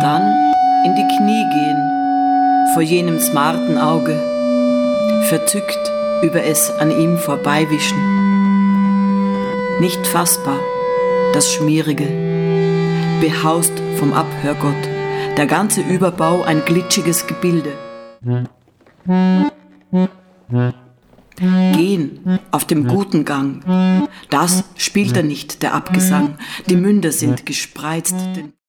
Dann in die Knie gehen, vor jenem smarten Auge, verzückt über es an ihm vorbeiwischen. Nicht fassbar, das Schmierige, behaust vom Abhörgott, der ganze Überbau ein glitschiges Gebilde. Gehen auf dem guten Gang, das spielt er nicht, der Abgesang, die Münder sind gespreizt.